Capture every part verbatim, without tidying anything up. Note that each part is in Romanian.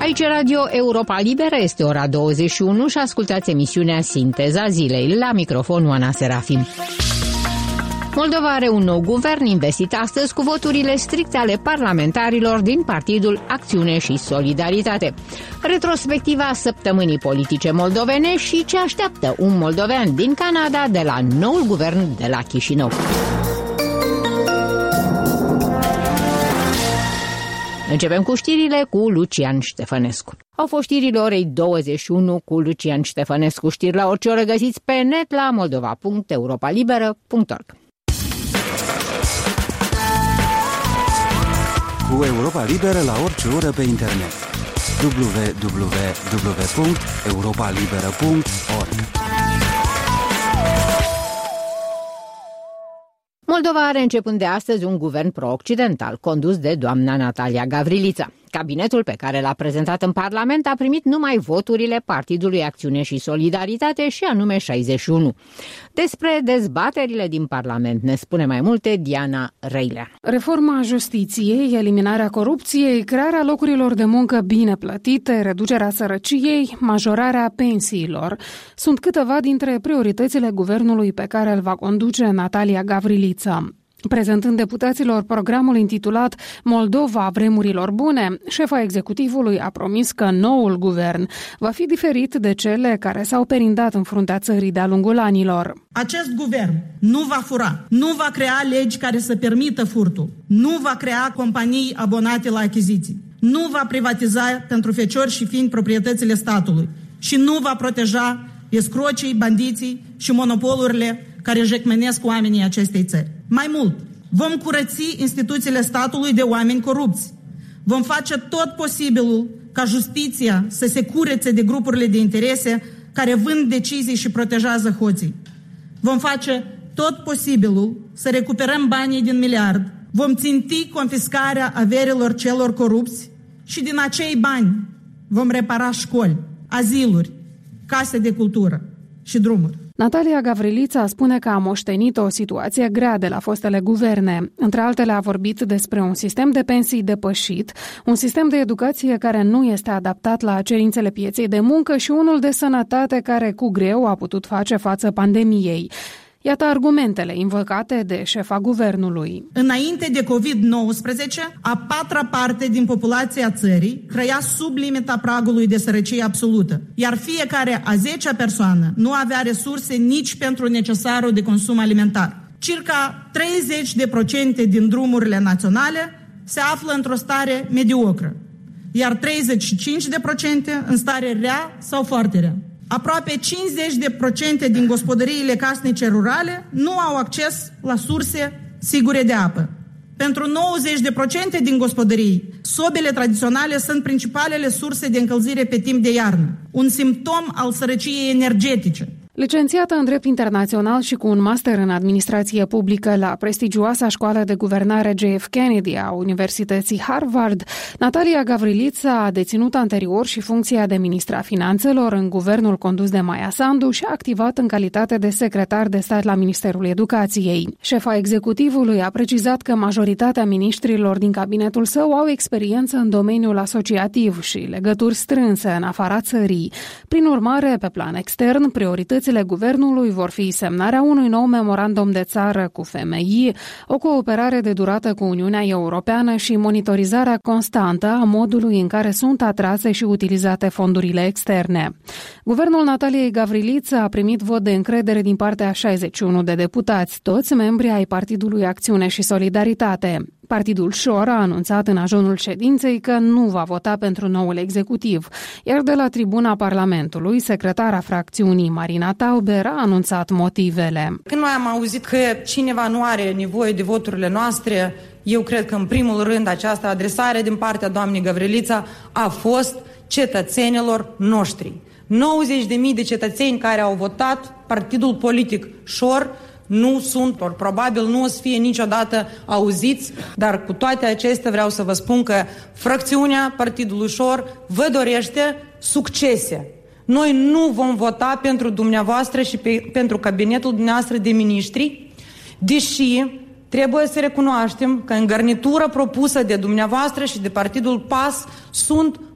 Aici Radio Europa Liberă, este ora douăzeci și unu și ascultați emisiunea Sinteza Zilei. La microfon Oana Serafim. Moldova are un nou guvern investit astăzi cu voturile stricte ale parlamentarilor din Partidul Acțiune și Solidaritate. Retrospectiva săptămânii politice moldovene și ce așteaptă un moldovean din Canada de la noul guvern de la Chișinău. Începem cu știrile cu Lucian Ștefănescu. Au fost știrile orei douăzeci și unu cu Lucian Ștefănescu. Știri la orice oră găsiți pe net la moldova punct europa liberă punct org. Cu Europa Liberă la orice oră pe internet. w w w punct europa liberă punct org. Moldova are începând de astăzi un guvern pro-occidental, condus de doamna Natalia Gavrilița. Cabinetul pe care l-a prezentat în Parlament a primit numai voturile Partidului Acțiune și Solidaritate și anume șaizeci și unu. Despre dezbaterile din Parlament ne spune mai multe Diana Răilean. Reforma justiției, eliminarea corupției, crearea locurilor de muncă bine plătite, reducerea sărăciei, majorarea pensiilor sunt câteva dintre prioritățile guvernului pe care îl va conduce Natalia Gavrilița. Prezentând deputaților programul intitulat Moldova vremurilor bune, șefa executivului a promis că noul guvern va fi diferit de cele care s-au perindat în fruntea țării de-a lungul anilor. Acest guvern nu va fura, nu va crea legi care să permită furtul, nu va crea companii abonate la achiziții, nu va privatiza pentru feciori și fini proprietățile statului și nu va proteja escrocii, bandiții și monopolurile care jecmenesc oamenii acestei țări. Mai mult, vom curăți instituțiile statului de oameni corupți. Vom face tot posibilul ca justiția să se curețe de grupurile de interese care vând decizii și protejează hoții. Vom face tot posibilul să recuperăm banii din miliard. Vom ținti confiscarea averilor celor corupți și din acei bani vom repara școli, aziluri, case de cultură și drumuri. Natalia Gavrilița spune că a moștenit o situație grea de la fostele guverne. Între altele a vorbit despre un sistem de pensii depășit, un sistem de educație care nu este adaptat la cerințele pieței de muncă și unul de sănătate care cu greu a putut face față pandemiei. Iată argumentele invocate de șefa guvernului. Înainte de covid nouăsprezece, a patra parte din populația țării trăia sub limita pragului de sărăcie absolută, iar fiecare a zecea persoană nu avea resurse nici pentru necesarul de consum alimentar. Circa treizeci de procente din drumurile naționale se află într-o stare mediocră, iar treizeci și cinci de procente în stare rea sau foarte rea. Aproape cincizeci de procente din gospodăriile casnice rurale nu au acces la surse sigure de apă. Pentru nouăzeci de procente din gospodării, sobele tradiționale sunt principalele surse de încălzire pe timp de iarnă, un simptom al sărăciei energetice. Licențiată în drept internațional și cu un master în administrație publică la prestigioasa școală de guvernare J F Kennedy a Universității Harvard, Natalia Gavrilița a deținut anterior și funcția de ministra finanțelor în guvernul condus de Maia Sandu și a activat în calitate de secretar de stat la Ministerul Educației. Șefa executivului a precizat că majoritatea miniștrilor din cabinetul său au experiență în domeniul asociativ și legături strânse în afara țării. Prin urmare, pe plan extern, prioritățile guvernului vor fi semnarea unui nou memorandum de țară cu F M I, o cooperare de durată cu Uniunea Europeană și monitorizarea constantă a modului în care sunt atrase și utilizate fondurile externe. Guvernul Nataliei Gavrilița a primit vot de încredere din partea a șaizeci și unu de deputați, toți membri ai Partidului Acțiune și Solidaritate. Partidul Șor a anunțat în ajunul ședinței că nu va vota pentru noul executiv, iar de la tribuna Parlamentului, secretara fracțiunii Marina Tauber a anunțat motivele. Când noi am auzit că cineva nu are nevoie de voturile noastre, eu cred că în primul rând această adresare din partea doamnei Gavrilița a fost cetățenilor noștri. nouăzeci de mii de cetățeni care au votat partidul politic Șor nu sunt, ori probabil nu o să fie niciodată auziți, dar cu toate acestea vreau să vă spun că fracțiunea Partidului Șor vă dorește succese. Noi nu vom vota pentru dumneavoastră și pe, pentru cabinetul dumneavoastră de miniștri, deși trebuie să recunoaștem că în garnitura propusă de dumneavoastră și de Partidul P A S sunt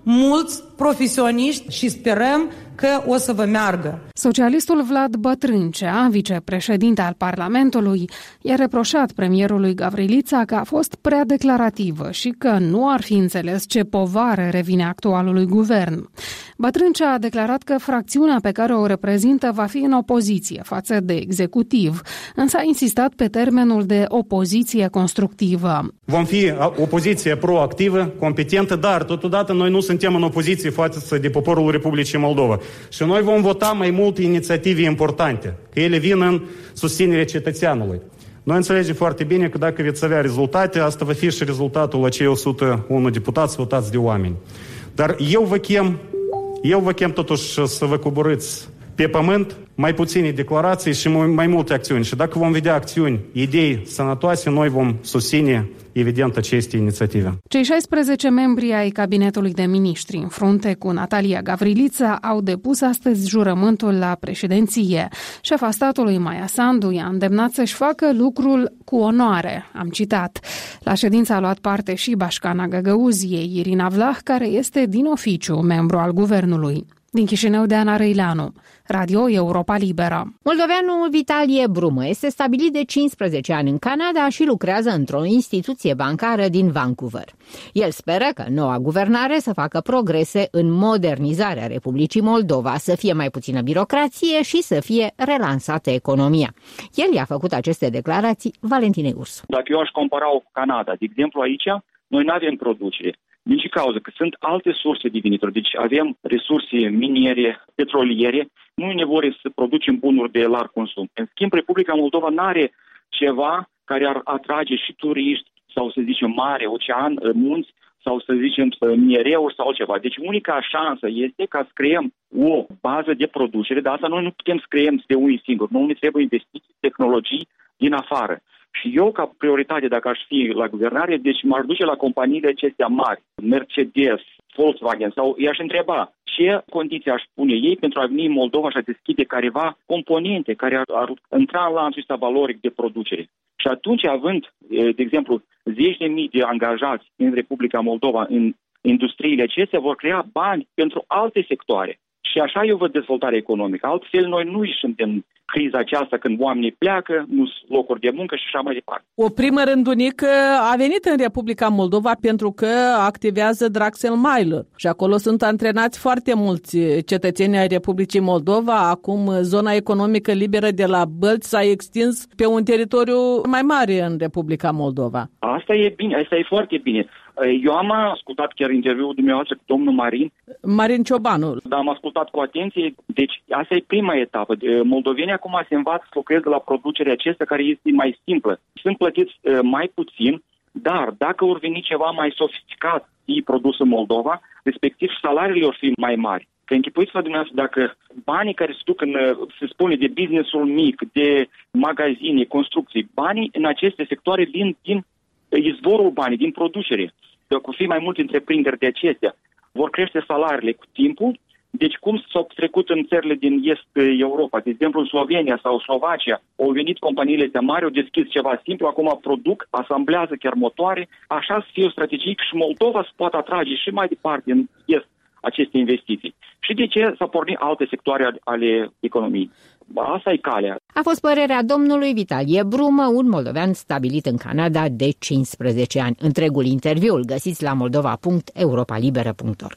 mulți profesioniști și sperăm că o să vă meargă. Socialistul Vlad Bătrâncea, vicepreședinte al Parlamentului, i-a reproșat premierului Gavrilița că a fost prea declarativă și că nu ar fi înțeles ce povară revine actualului guvern. Bătrâncea a declarat că fracțiunea pe care o reprezintă va fi în opoziție față de executiv, însă a insistat pe termenul de opoziție constructivă. Vom fi opoziție proactivă, competentă, dar totodată noi nu suntem în opoziție față de poporul Republicii Moldova. Și noi vom vota mai multe inițiative importante, că ele vin în susținerea cetățeanului. Noi înțelegem foarte bine că dacă veți avea rezultate, asta va fi și rezultatul acei o sută unu deputați votați de oameni. Dar eu vă chem, eu vă chem totuși să vă coborâți pe pământ, mai puține declarații și mai multe acțiuni. Și dacă vom vedea acțiuni, idei sănătoase, noi vom susține, evident, aceste inițiative. Cei șaisprezece membri ai cabinetului de miniștri, în frunte cu Natalia Gavrilița, au depus astăzi jurământul la președinție. Șefa statului, Maia Sandu, i-a îndemnat să-și facă lucrul cu onoare. Am citat. La ședință a luat parte și Bașcana Găgăuziei, Irina Vlah, care este din oficiu membru al guvernului. Din Chișinău, de Ana Răileanu, Radio Europa Liberă. Moldoveanul Vitalie Brumă este stabilit de cincisprezece ani în Canada și lucrează într-o instituție bancară din Vancouver. El speră că noua guvernare să facă progrese în modernizarea Republicii Moldova, să fie mai puțină birocrație și să fie relansată economia. El i-a făcut aceste declarații Valentinei Ursu. Dacă eu aș compara-o cu Canada, de exemplu aici, noi nu avem producere. Din ce cauză? Că sunt alte surse de venituri. Deci avem resurse miniere, petroliere, nu e nevoie să producem bunuri de larg consum. În schimb, Republica Moldova nu are ceva care ar atrage și turiști sau, să zicem, mare, ocean, munți sau, să zicem, minereuri sau altceva. Deci unica șansă este ca să creăm o bază de producere, dar asta noi nu putem să creăm de unii singuri. Nu ne trebuie investiții, tehnologii din afară. Și eu, ca prioritate, dacă aș fi la guvernare, deci m-aș duce la companiile acestea mari, Mercedes, Volkswagen, sau i-aș întreba ce condiții aș pune ei pentru a veni în Moldova și a deschide careva componente care ar, ar intra în lanțul ăsta valoric de producere. Și atunci, având, de exemplu, zeci de mii de angajați în Republica Moldova, în industriile acestea, vor crea bani pentru alte sectoare. Și așa eu văd dezvoltarea economică. Altfel, noi nu ieșim din criza aceasta când oamenii pleacă, nu sunt locuri de muncă și așa mai departe. O primă rândunică a venit în Republica Moldova pentru că activează Draxel-Mailer și acolo sunt antrenați foarte mulți cetățeni ai Republicii Moldova. Acum zona economică liberă de la Bălți s-a extins pe un teritoriu mai mare în Republica Moldova. Asta e bine, asta e foarte bine. Eu am ascultat chiar interviul dumneavoastră cu domnul Marin. Marin Ciobanu. Da, am ascultat cu atenție. Deci, asta e prima etapă. Moldovenii acum se învață să lucreze la producerea acesta care este mai simplă. Sunt plătiți mai puțin, dar dacă vor veni ceva mai sofisticat și produs în Moldova, respectiv salariile vor fi mai mari. Că închipuiți-vă dumneavoastră dacă banii care se duc în, se spune, de business-ul mic, de magazine, construcții, banii în aceste sectoare vin din izvorul banii, din producere. Dacă fi mai multe întreprinderi de acestea, vor crește salariile cu timpul. Deci cum s-au trecut în țările din Est Europa, de exemplu în Slovenia sau Slovacia, au venit companiile astea mari, au deschis ceva simplu, acum produc, asamblează chiar motoare, așa să fie o strategie și Moldova să poată atrage și mai departe în Est aceste investiții. Și de ce s-au pornit alte sectoare ale economiei? Asta e calea. A fost părerea domnului Vitalie Brumă, un moldovean stabilit în Canada de cincisprezece ani. Întregul interviu îl găsiți la moldova punct europa liberă punct org.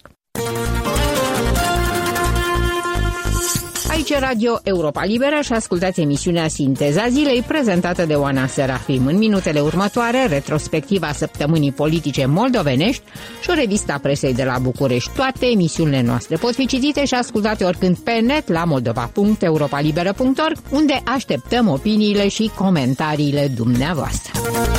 Aici Radio Europa Liberă și ascultați emisiunea Sinteza Zilei, prezentată de Oana Serafim. În minutele următoare, retrospectiva săptămânii politice moldovenești și o revista presei de la București. Toate emisiunile noastre pot fi citite și ascultate oricând pe net la moldova punct europa liberă punct org, unde așteptăm opiniile și comentariile dumneavoastră.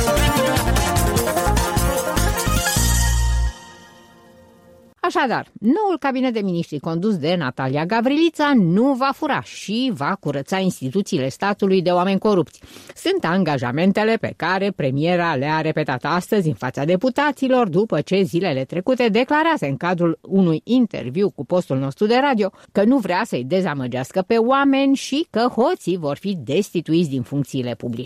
Așadar, noul cabinet de miniștri condus de Natalia Gavrilița nu va fura și va curăța instituțiile statului de oameni corupți. Sunt angajamentele pe care premiera le-a repetat astăzi în fața deputaților după ce zilele trecute declarase în cadrul unui interviu cu postul nostru de radio că nu vrea să-i dezamăgească pe oameni și că hoții vor fi destituiți din funcțiile publice.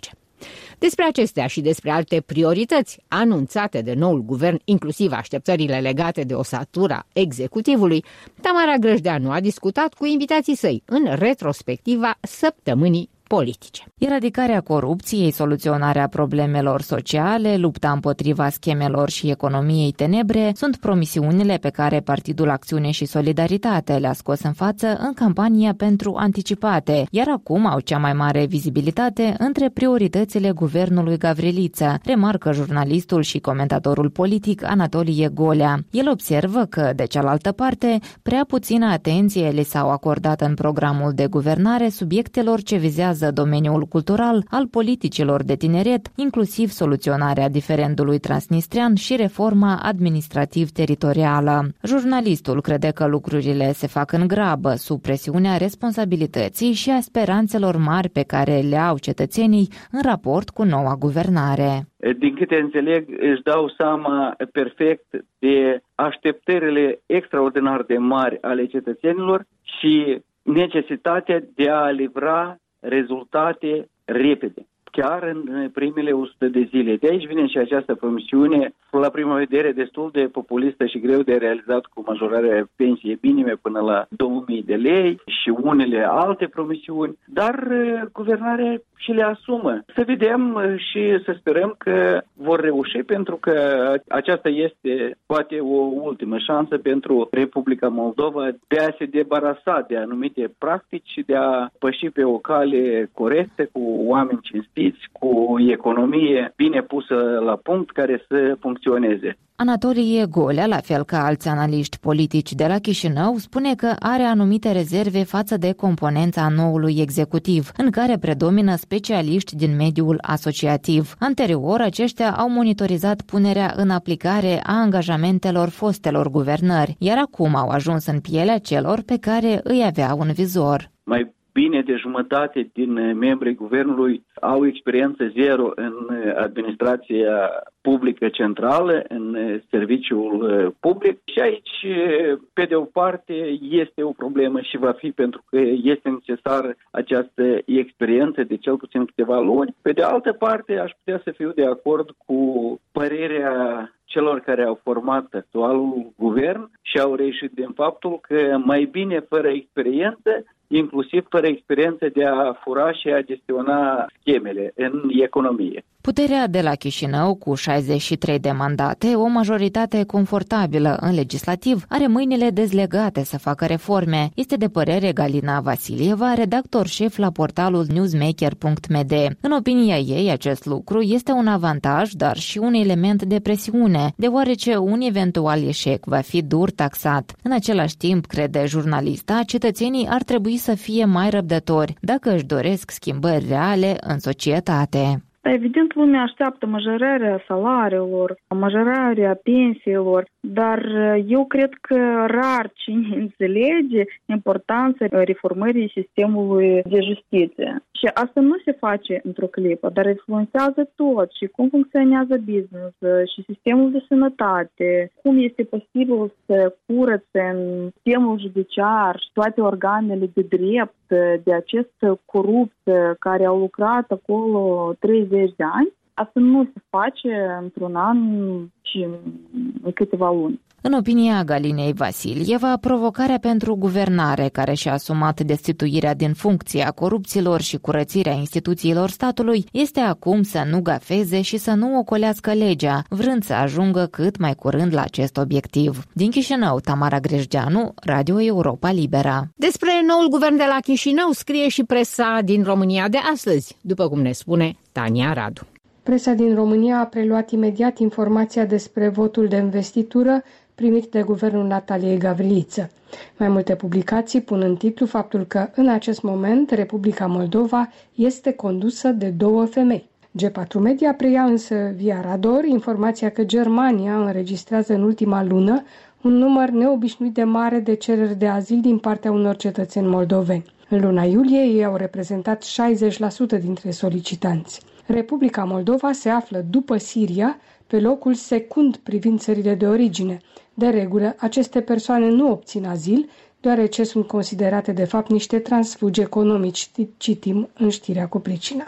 Despre acestea și despre alte priorități anunțate de noul guvern, inclusiv așteptările legate de osatura executivului, Tamara Grăjdeanu a discutat cu invitații săi în retrospectiva săptămânii politice. Eradicarea corupției, soluționarea problemelor sociale, lupta împotriva schemelor și economiei tenebre sunt promisiunile pe care Partidul Acțiune și Solidaritate le-a scos în față în campania pentru anticipate, iar acum au cea mai mare vizibilitate între prioritățile guvernului Gavriliță, remarcă jurnalistul și comentatorul politic Anatolie Golea. El observă că, de cealaltă parte, prea puțină atenție le s-au acordat în programul de guvernare subiectelor ce vizează domeniul cultural, al politicilor de tineret, inclusiv soluționarea diferendului transnistrian și reforma administrativ-teritorială. Jurnalistul crede că lucrurile se fac în grabă, sub presiunea responsabilității și a speranțelor mari pe care le au cetățenii în raport cu noua guvernare. Din câte înțeleg, își dau seama perfect de așteptările extraordinar de mari ale cetățenilor și necesitatea de a livra rezultate repede, chiar în primele o sută de zile. De aici vine și această promisiune, la prima vedere destul de populistă și greu de realizat, cu majorarea pensiei minime până la două mii de lei și unele alte promisiuni, dar guvernarea și le asumă. Să vedem și să sperăm că vor reuși, pentru că aceasta este poate o ultimă șansă pentru Republica Moldova de a se debarasa de anumite practici și de a păși pe o cale corectă, cu oameni cinstiți, cu economie bine pusă la punct, care să funcționeze. Anatolie Golea, la fel ca alți analiști politici de la Chișinău, spune că are anumite rezerve față de componența noului executiv, în care predomină specialiști din mediul asociativ. Anterior, aceștia au monitorizat punerea în aplicare a angajamentelor fostelor guvernări, iar acum au ajuns în pielea celor pe care îi aveau în vizor. Mai bine de jumătate din membrii guvernului au experiență zero în administrația publică centrală, în serviciul public. Și aici, pe de o parte, este o problemă și va fi, pentru că este necesară această experiență de cel puțin câteva luni. Pe de altă parte, aș putea să fiu de acord cu părerea celor care au format actualul guvern și au reieșit din faptul că mai bine fără experiență, inclusiv fără experiență de a fura și a gestiona schemele în economie. Puterea de la Chișinău, cu șaizeci și trei de mandate, o majoritate confortabilă în legislativ, are mâinile dezlegate să facă reforme. Este de părere Galina Vasilieva, redactor șef la portalul newsmaker punct m d. În opinia ei, acest lucru este un avantaj, dar și un element de presiune, deoarece un eventual eșec va fi dur taxat. În același timp, crede jurnalista, cetățenii ar trebui să fie mai răbdători dacă își doresc schimbări reale în societate. Evident, lumea așteaptă majorarea salariilor, majorarea pensiilor, dar eu cred că rar cine înțelege importanța reformării sistemului de justiție. Și asta nu se face într-o clipă, dar influențează tot, și cum funcționează business, și sistemul de sănătate, cum este posibil să curățe în sistemul judiciar și toate organele de drept de această corupție care au lucrat acolo treizeci de ani. Asta nu se face într-un an și în câteva luni. În opinia Galinei Vasilieva, provocarea pentru guvernare, care și-a asumat destituirea din funcție a corupților și curățirea instituțiilor statului, este acum să nu gafeze și să nu ocolească legea, vrând să ajungă cât mai curând la acest obiectiv. Din Chișinău, Tamara Grăjdeanu, Radio Europa Libera. Despre noul guvern de la Chișinău scrie și presa din România de astăzi, după cum ne spune Tania Radu. Presa din România a preluat imediat informația despre votul de investitură primit de guvernul Nataliei Gavriliță. Mai multe publicații pun în titlu faptul că, în acest moment, Republica Moldova este condusă de două femei. G patru Media preia însă via Rador informația că Germania înregistrează în ultima lună un număr neobișnuit de mare de cereri de azil din partea unor cetățeni moldoveni. În luna iulie, ei au reprezentat șaizeci la sută dintre solicitanți. Republica Moldova se află, după Siria, pe locul secund privind țările de origine. De regulă, aceste persoane nu obțin azil, deoarece sunt considerate de fapt niște transfugi economici, citim în știrea cu pricina.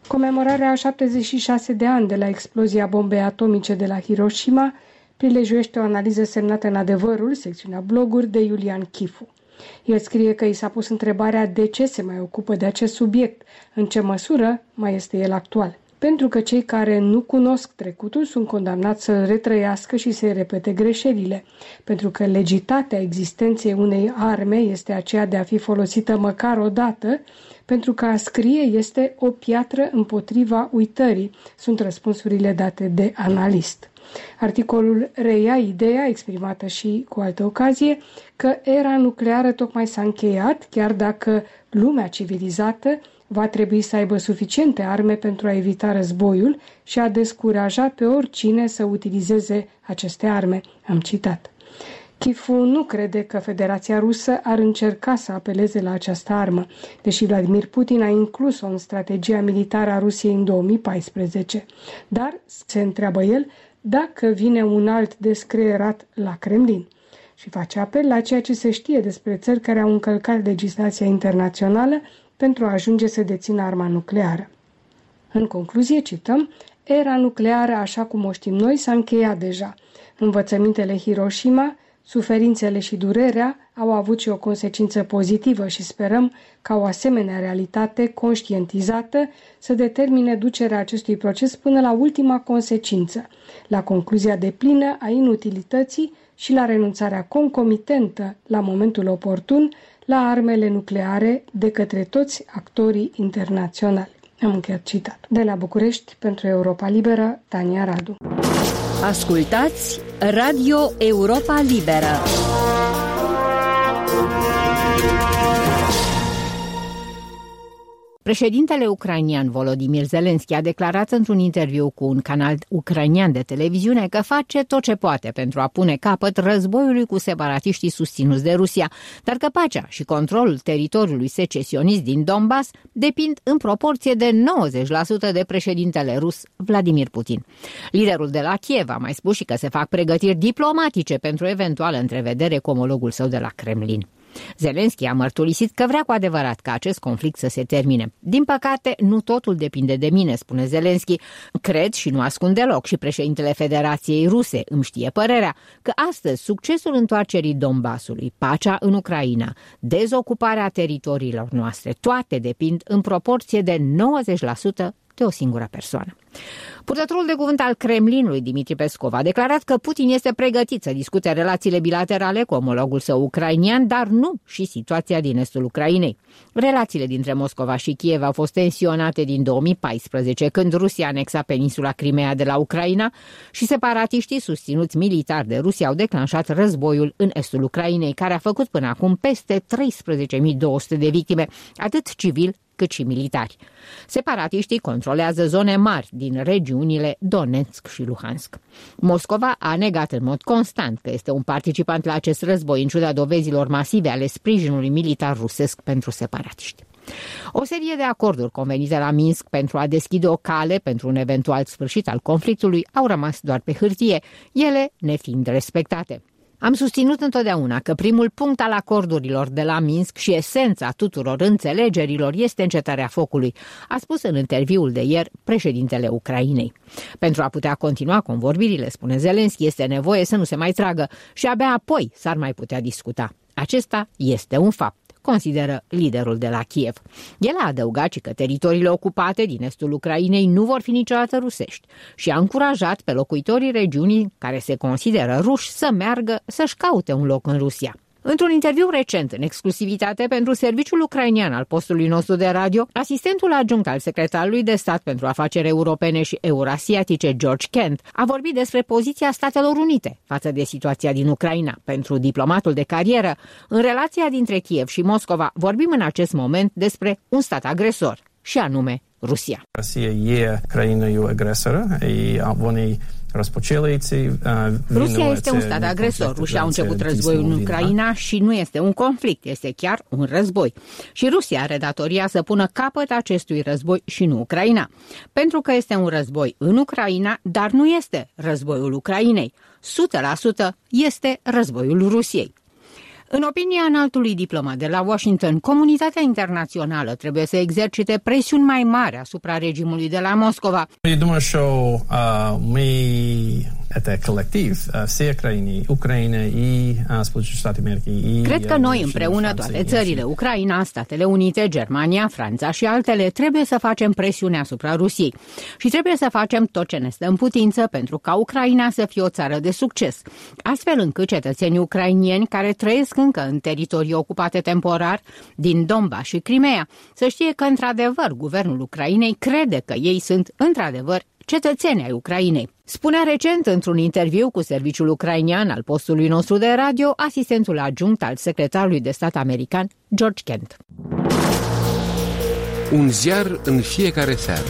Comemorarea a șaptezeci și șase de ani de la explozia bombei atomice de la Hiroshima prilejuiește o analiză semnată în Adevărul, secțiunea bloguri, de Iulian Chifu. El scrie că i s-a pus întrebarea de ce se mai ocupă de acest subiect, în ce măsură mai este el actual. Pentru că cei care nu cunosc trecutul sunt condamnați să retrăiască și să-i repete greșelile, pentru că legitatea existenței unei arme este aceea de a fi folosită măcar o dată, pentru că a scrie este o piatră împotriva uitării, sunt răspunsurile date de analist. Articolul reia ideea, exprimată și cu altă ocazie, că era nucleară tocmai s-a încheiat, chiar dacă lumea civilizată va trebui să aibă suficiente arme pentru a evita războiul și a descuraja pe oricine să utilizeze aceste arme. Am citat. Chifu nu crede că Federația Rusă ar încerca să apeleze la această armă, deși Vladimir Putin a inclus-o în strategia militară a Rusiei în două mii paisprezece. Dar, se întreabă el, dacă vine un alt descreierat la Kremlin și face apel la ceea ce se știe despre țări care au încălcat legislația internațională pentru a ajunge să dețină arma nucleară. În concluzie, cităm, era nucleară, așa cum o știm noi, s-a încheiat deja. Învățămintele Hiroshima, suferințele și durerea au avut și o consecință pozitivă și sperăm ca o asemenea realitate conștientizată să determine ducerea acestui proces până la ultima consecință, la concluzia deplină a inutilității și la renunțarea concomitentă la momentul oportun la armele nucleare de către toți actorii internaționali. Am încheiat citat. De la București, pentru Europa Liberă, Tania Radu. Ascultați Radio Europa Liberă. Președintele ucrainian Volodymyr Zelensky a declarat într-un interviu cu un canal ucrainian de televiziune că face tot ce poate pentru a pune capăt războiului cu separatiștii susținuți de Rusia, dar că pacea și controlul teritoriului secesionist din Donbass depind în proporție de nouăzeci la sută de președintele rus Vladimir Putin. Liderul de la Kiev a mai spus și că se fac pregătiri diplomatice pentru o eventuală întrevedere cu omologul său de la Kremlin. Zelensky a mărturisit că vrea cu adevărat ca acest conflict să se termine. Din păcate, nu totul depinde de mine, spune Zelensky. Cred și nu ascund deloc, și președintele Federației Ruse îmi știe părerea, că astăzi succesul întoarcerii Donbassului, pacea în Ucraina, dezocuparea teritoriilor noastre, toate depind în proporție de nouăzeci la sută de o singură persoană. Purtătorul de cuvânt al Kremlinului, Dmitri Peskov, a declarat că Putin este pregătit să discute relațiile bilaterale cu omologul său ucrainian, dar nu și situația din estul Ucrainei. Relațiile dintre Moscova și Kiev au fost tensionate din două mii paisprezece, când Rusia anexa peninsula Crimea de la Ucraina și separatiștii susținuți militar de Rusia au declanșat războiul în estul Ucrainei, care a făcut până acum peste treisprezece mii două sute de victime, atât civili cât și militari. Separatiștii controlează zone mari din regiunile Donetsk și Luhansk. Moscova a negat în mod constant că este un participant la acest război, în ciuda dovezilor masive ale sprijinului militar rusesc pentru separatiști. O serie de acorduri convenite la Minsk pentru a deschide o cale pentru un eventual sfârșit al conflictului au rămas doar pe hârtie, ele nefiind respectate. Am susținut întotdeauna că primul punct al acordurilor de la Minsk și esența tuturor înțelegerilor este încetarea focului, a spus în interviul de ieri președintele Ucrainei. Pentru a putea continua convorbirile, spune Zelensky, este nevoie să nu se mai tragă și abia apoi s-ar mai putea discuta. Acesta este un fapt, consideră liderul de la Kiev. El a adăugat și că teritoriile ocupate din estul Ucrainei nu vor fi niciodată rusești și a încurajat pe locuitorii regiunii care se consideră ruși să meargă să-și caute un loc în Rusia. Într-un interviu recent, în exclusivitate pentru serviciul ucrainian al postului nostru de radio, asistentul adjunct al secretarului de stat pentru afaceri europene și eurasiatice, George Kent, a vorbit despre poziția Statelor Unite față de situația din Ucraina. Pentru diplomatul de carieră, în relația dintre Kiev și Moscova, vorbim în acest moment despre un stat agresor, și anume Rusia. Rusia e країною агресора, і вони розпочали ці війну. Rusia este un stat agresor. Rusia a început războiul în Ucraina și nu este un conflict, este chiar un război. Și Rusia are datoria să pună capăt acestui război și nu Ucraina. Pentru că este un război în Ucraina, dar nu este războiul Ucrainei. o sută la sută este războiul Rusiei. În opinia înaltului diplomat de la Washington, comunitatea internațională trebuie să exercite presiuni mai mari asupra regimului de la Moscova. Eu думаю, что мы это коллектив, все крайние, Украина и Сполученные Штаты Америки и Cred că noi împreună, toate țările, Ucraina, Statele Unite, Germania, Franța și altele, trebuie să facem presiune asupra Rusiei și trebuie să facem tot ce ne stă în putință pentru ca Ucraina să fie o țară de succes, astfel încât cetățenii ucrainieni care trăiesc încă în teritorii ocupate temporar din Donbass și Crimea să știe că, într-adevăr, guvernul Ucrainei crede că ei sunt, într-adevăr, cetățeni ai Ucrainei. Spunea recent într-un interviu cu serviciul ucrainian al postului nostru de radio asistentul adjunct al secretarului de stat american, George Kent. Un ziar în fiecare seară.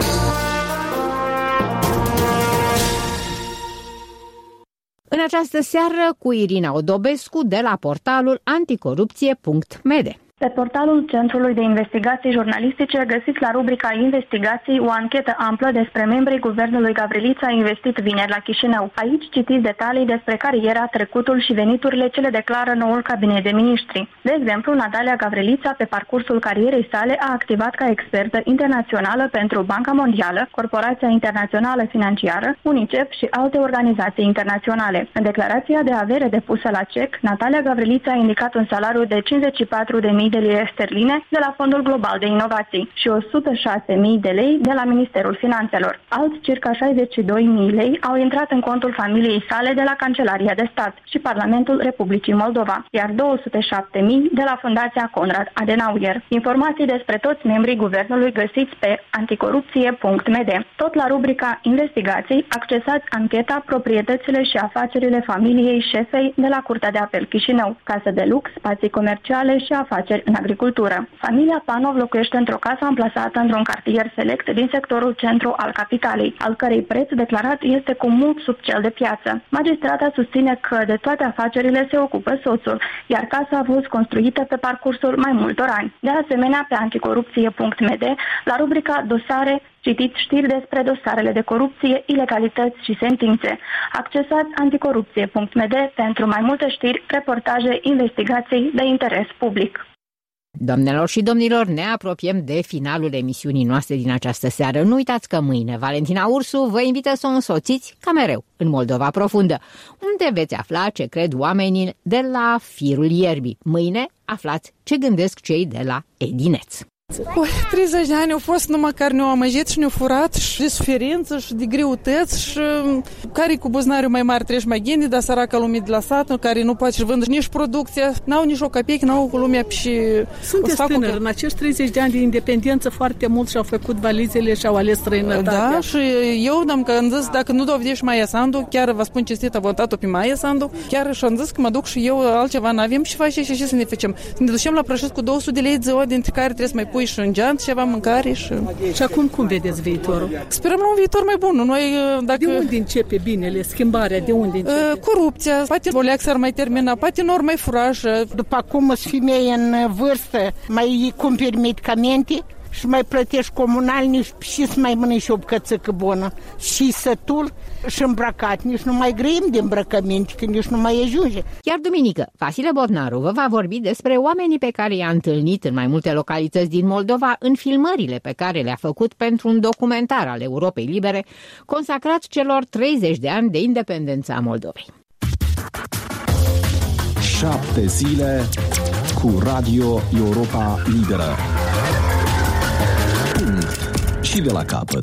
În această seară cu Irina Odobescu de la portalul anticorupție punct m d. Pe portalul Centrului de Investigații Jurnalistice găsiți la rubrica Investigații o anchetă amplă despre membrii guvernului Gavrilița investit vineri la Chișinău. Aici citiți detalii despre cariera, trecutul și veniturile ce le declară noul cabinet de miniștri. De exemplu, Natalia Gavrilița, pe parcursul carierei sale, a activat ca expertă internațională pentru Banca Mondială, Corporația Internațională Financiară, UNICEF și alte organizații internaționale. În declarația de avere depusă la C E C, Natalia Gavrilița a indicat un salariu de cincizeci și patru de mii de lire sterline de la Fondul Global de Inovații și o sută șase mii de lei de la Ministerul Finanțelor. Alți circa șaizeci și două mii lei au intrat în contul familiei sale de la Cancelaria de Stat și Parlamentul Republicii Moldova, iar două sute șapte mii de la Fundația Konrad Adenauer. Informații despre toți membrii guvernului găsiți pe anticorupție punct m d. Tot la rubrica Investigații accesați ancheta Proprietățile și afacerile familiei șefei de la Curtea de Apel Chișinău, casă de lux, spații comerciale și afaceri în agricultură. Familia Panov locuiește într-o casă amplasată într-un cartier select din sectorul centru al capitalei, al cărei preț declarat este cu mult sub cel de piață. Magistrata susține că de toate afacerile se ocupă soțul, iar casa a fost construită pe parcursul mai multor ani. De asemenea, pe anticorupție punct m d, la rubrica Dosare, citiți știri despre dosarele de corupție, ilegalități și sentințe. Accesați anticorupție punct m d pentru mai multe știri, reportaje, investigații de interes public. Doamnelor și domnilor, ne apropiem de finalul emisiunii noastre din această seară. Nu uitați că mâine Valentina Ursu vă invită să o însoțiți, ca mereu, în Moldova Profundă, unde veți afla ce cred oamenii de la Firul Ierbii. Mâine aflați ce gândesc cei de la Edineț. Oi, treizeci de ani au fost numai care ne-au amăgit și ne-au furat și de suferință și de greutăți și care cu buzunarul mai mare treci mai ghini, dar săraca lumii de la sat, care nu poate să vândă nici producția, n-au nici o capecă, n-au cu lumea și... Sunteți tânăr, că... în acești treizeci de ani de independență foarte mult și-au făcut valizele și au ales străinătatea. Da, și eu am că am zis, dacă nu dovedești Maia Sandu, chiar vă spun cinstit, a votat-o pe Maia Sandu, chiar și-am zis că mă duc și eu altceva n-avem și face și ce să ne facem. Să ne ducem la prășit cu două sute de lei ziua, dintre care trebuie să mai pui și în geant, ceva mâncare și... Și acum cum vedeți viitorul? Sperăm la un viitor mai bun. Noi, dacă... De unde începe binele, schimbarea? De unde începe? Uh, corupția, poate o leac s-ar mai termina, poate nu mai furajă. După cum sunt femei în vârstă, mai cumperi medicamente și mai plătești comunal, nici și să mai mănânci o bucățică bună. Și sătul și îmbrăcat, nici nu mai grăim de îmbrăcăminte, că nici nu mai ajunge. Chiar duminică, Vasile Bodnaru vă va vorbi despre oamenii pe care i-a întâlnit în mai multe localități din Moldova în filmările pe care le-a făcut pentru un documentar al Europei Libere consacrat celor treizeci de ani de independență a Moldovei. Șapte zile cu Radio Europa Liberă. Și de la capăt.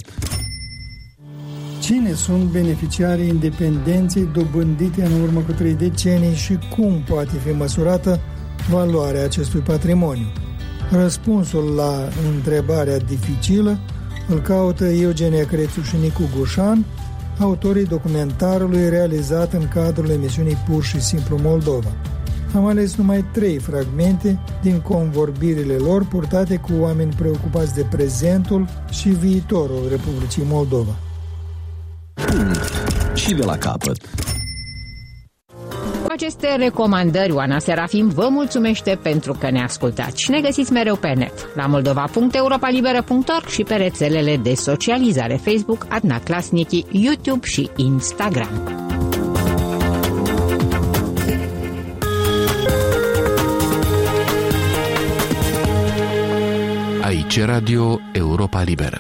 Cine sunt beneficiarii independenței dobândite în urmă cu trei decenii și cum poate fi măsurată valoarea acestui patrimoniu? Răspunsul la întrebarea dificilă îl caută Eugenia Crețu și Nicu Gușan, autorii documentarului realizat în cadrul emisiunii Pur și Simplu Moldova. Am ales numai trei fragmente din convorbirile lor purtate cu oameni preocupați de prezentul și viitorul Republicii Moldova. Și de la capăt. Cu aceste recomandări, Oana Serafim vă mulțumește pentru că ne ascultați și ne găsiți mereu pe net, la moldova punct europa liberă punct org și pe rețelele de socializare Facebook, Adna Klasnici, YouTube și Instagram. Aici Radio Europa Liberă.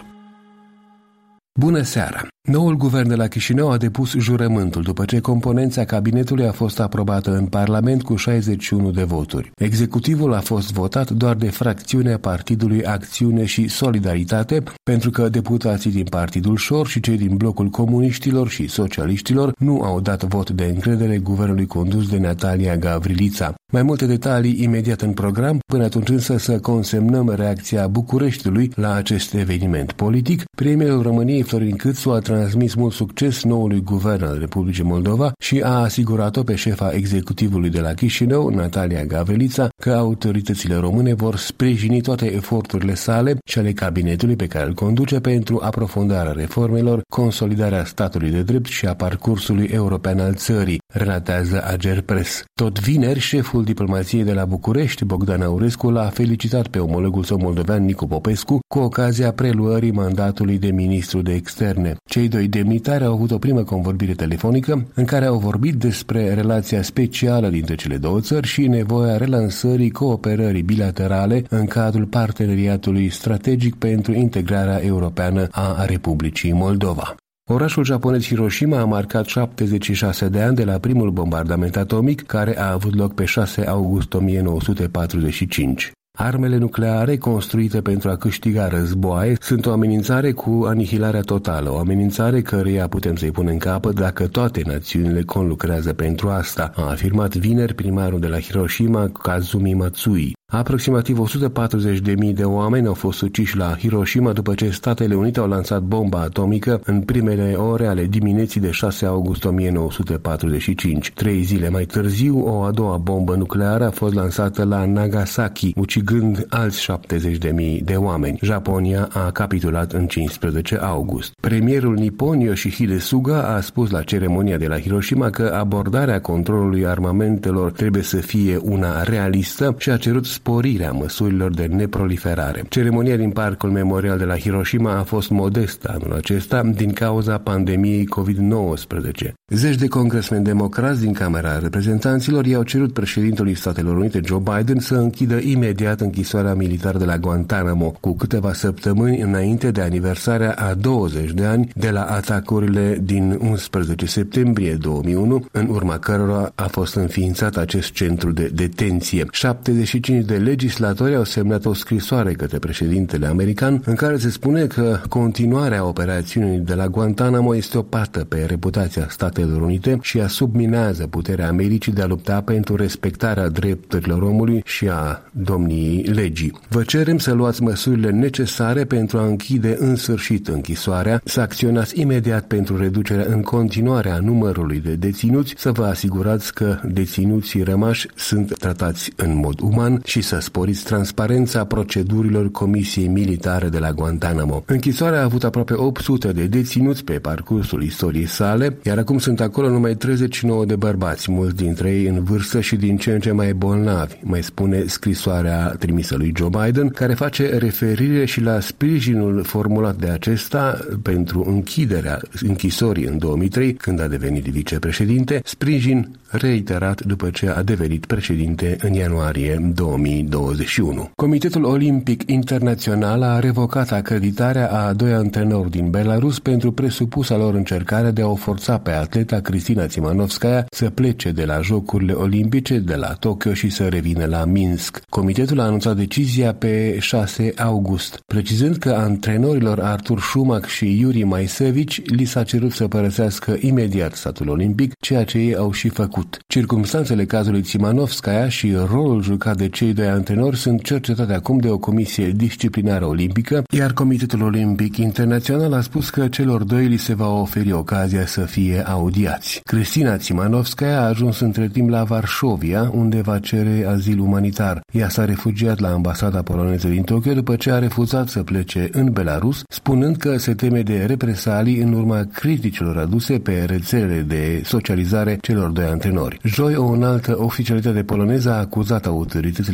Bună seara! Noul guvern de la Chișinău a depus jurământul după ce componența cabinetului a fost aprobată în Parlament cu șaizeci și unu de voturi. Executivul a fost votat doar de fracțiunea Partidului Acțiune și Solidaritate, pentru că deputații din Partidul Șor și cei din blocul comuniștilor și socialiștilor nu au dat vot de încredere guvernului condus de Natalia Gavrilița. Mai multe detalii imediat în program, până atunci însă să consemnăm reacția Bucureștiului la acest eveniment politic. Premierul României Florin Câțu a transmis mult succes noului guvern al Republicii Moldova și a asigurat-o pe șefa executivului de la Chișinău, Natalia Gavrilița, că autoritățile române vor sprijini toate eforturile sale și ale cabinetului pe care îl conduce pentru aprofundarea reformelor, consolidarea statului de drept și a parcursului european al țării, relatează Agerpres. Tot vineri, șeful diplomației de la București, Bogdan Aurescu, l-a felicitat pe omologul său moldovean Nicu Popescu cu ocazia preluării mandatului de ministru de externe. Cei doi demnitari au avut o primă convorbire telefonică în care au vorbit despre relația specială dintre cele două țări și nevoia relansării cooperării bilaterale în cadrul parteneriatului strategic pentru integrarea europeană a Republicii Moldova. Orașul japonez Hiroshima a marcat șaptezeci și șase de ani de la primul bombardament atomic, care a avut loc pe șase august o mie nouă sute patruzeci și cinci. Armele nucleare construite pentru a câștiga războaie sunt o amenințare cu anihilarea totală, o amenințare căreia putem să-i punem capăt dacă toate națiunile conlucrează pentru asta, a afirmat vineri primarul de la Hiroshima, Kazumi Matsui. Aproximativ o sută patruzeci de mii de oameni au fost uciși la Hiroshima după ce Statele Unite au lansat bomba atomică în primele ore ale dimineții de șase august o mie nouă sute patruzeci și cinci. Trei zile mai târziu, o a doua bombă nucleară a fost lansată la Nagasaki, ucigând alți șaptezeci de mii de oameni. Japonia a capitulat în cincisprezece august. Premierul nippon Yoshihide Suga a spus la ceremonia de la Hiroshima că abordarea controlului armamentelor trebuie să fie una realistă și a cerut sporirea măsurilor de neproliferare. Ceremonia din Parcul Memorial de la Hiroshima a fost modestă anul acesta din cauza pandemiei covid nouăsprezece. Zeci de congresmeni democrați din Camera Reprezentanților i-au cerut președintelui Statelor Unite Joe Biden să închidă imediat închisoarea militară de la Guantanamo, cu câteva săptămâni înainte de aniversarea a douăzeci de ani de la atacurile din unsprezece septembrie două mii unu, în urma cărora a fost înființat acest centru de detenție. șaptezeci și cinci de legislatori au semnat o scrisoare către președintele american în care se spune că continuarea operațiunii de la Guantanamo este o pată pe reputația Statelor Unite și a subminează puterea Americii de a lupta pentru respectarea drepturilor omului și a domniei legii. Vă cerem să luați măsurile necesare pentru a închide în sfârșit închisoarea, să acționați imediat pentru reducerea în continuare a numărului de deținuți, să vă asigurați că deținuții rămași sunt tratați în mod uman și să sporiți transparența procedurilor Comisiei Militare de la Guantanamo. Închisoarea a avut aproape opt sute de deținuți pe parcursul istoriei sale, iar acum sunt acolo numai treizeci și nouă de bărbați, mulți dintre ei în vârstă și din ce în ce mai bolnavi, mai spune scrisoarea trimisă lui Joe Biden, care face referire și la sprijinul formulat de acesta pentru închiderea închisorii în două mii trei, când a devenit vicepreședinte, sprijin reiterat după ce a devenit președinte în ianuarie două mii douăzeci și unu. Comitetul Olimpic Internațional a revocat acreditarea a doi antrenori din Belarus pentru presupusa lor încercare de a o forța pe atleta Cristina Țimanovskaya să plece de la Jocurile Olimpice de la Tokyo și să revină la Minsk. Comitetul a anunțat decizia pe șase august, precizând că antrenorilor Artur Șumac și Yuri Maisevici li s-a cerut să părăsească imediat statul olimpic, ceea ce ei au și făcut. Circumstanțele cazului Țimanovskaya și rolul jucat de cei doi antrenori sunt cercetate acum de o comisie disciplinară olimpică, iar Comitetul Olimpic Internațional a spus că celor doi li se va oferi ocazia să fie audiați. Cristina Țimanovskaya a ajuns între timp la Varșovia, unde va cere azil umanitar. Ea s-a refugiat la ambasada poloneză din Tokyo după ce a refuzat să plece în Belarus, spunând că se teme de represalii în urma criticilor aduse pe rețelele de socializare celor doi antrenori. Joi, o înaltă oficialitate poloneză a acuzat autoritățile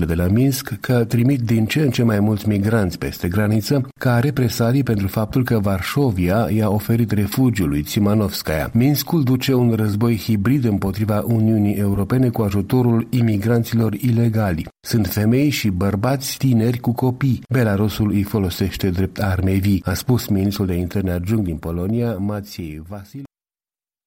de la Minsk că trimit din ce în ce mai mulți migranți peste graniță ca represalii pentru faptul că Varșovia i-a oferit refugiu lui Tsimanovskaya. Minskul duce un război hibrid împotriva Uniunii Europene cu ajutorul imigranților ilegali. Sunt femei și bărbați tineri cu copii. Belarusul îi folosește drept arme vii, a spus ministrul de interne adjunct din Polonia, Maciej Vasil.